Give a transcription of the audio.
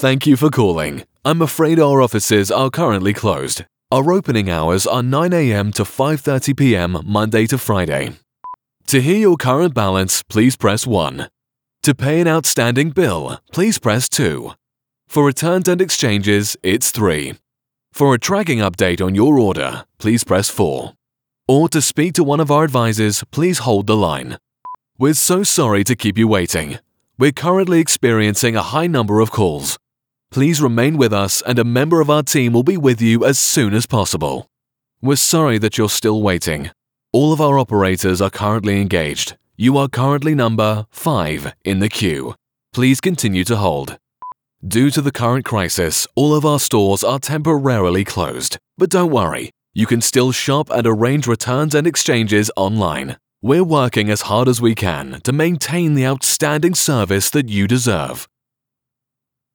Thank you for calling. I'm afraid our offices are currently closed. Our opening hours are 9 a.m. to 5:30 p.m. Monday to Friday. To hear your current balance, please press 1. To pay an outstanding bill, please press 2. For returns and exchanges, it's 3. For a tracking update on your order, please press 4. Or to speak to one of our advisors, please hold the line. We're so sorry to keep you waiting. We're currently experiencing a high number of calls. Please remain with us and a member of our team will be with you as soon as possible. We're sorry that you're still waiting. All of our operators are currently engaged. You are currently number 5 in the queue. Please continue to hold. Due to the current crisis, all of our stores are temporarily closed. But don't worry, you can still shop and arrange returns and exchanges online. We're working as hard as we can to maintain the outstanding service that you deserve.